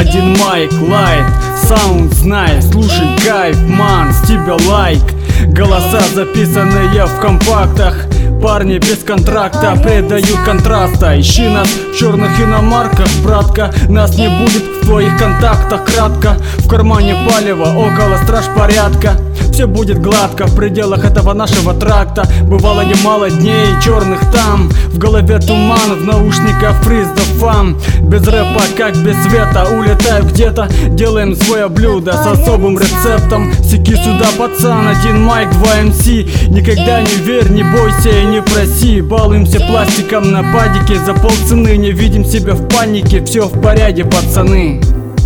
один майк, лайт, саунд знай, слушай кайф, ман, с тебя лайк. Голоса записанные в компактах, парни без контракта придают контраста. Ищи нас в черных иномарках, братка, нас не будет в твоих контактах. Кратко, в кармане палево, около страж порядка. Все будет гладко в пределах этого нашего тракта. Бывало немало дней черных там, в голове туман, в наушниках фриз да фан. Без рэпа, как без света, улетаю где-то. Делаем свое блюдо с особым рецептом. Секи сюда, пацан, один майк, 2 МС. Никогда не верь, не бойся и не проси. Балуемся пластиком на падике за полцены. Не видим себя в панике, все в порядке, пацаны.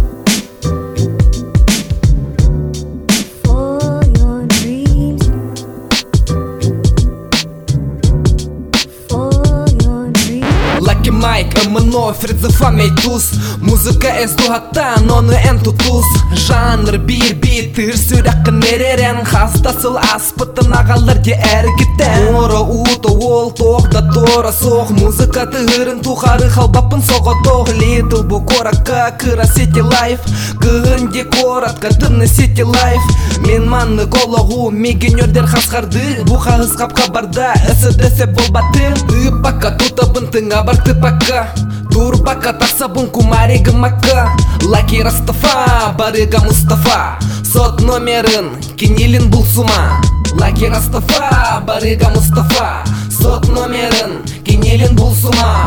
Майк, МНО, Фридзефамей туз. Музыка эс дугаттан, оны эн тутуз. Жанр бир битир, сүрәккін меререн. Хастасыл аспытын ағаларге әргіттен. Ора уто ол тоқта тора соқ. Музыка тығырын тухары халбапын соға тоқ. Литл бу коракка, кыра сети лайф. Кыгынде коратка, тымны сети лайф. Мен манны кологу, мегенердер хасқарды. Буха хысқапқа барда, әсі болбаты. Ыпака тутабын тыңа бар тыпака. Турбака тасабын кумарига мака. Лаки Растафа, барыга Мустафа. Сот номерын, кенелин бұл сума. Лаки Растафа, барыга Мустафа. Сот номерын, кенелин бұл сума.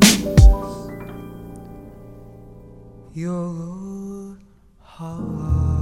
Your heart.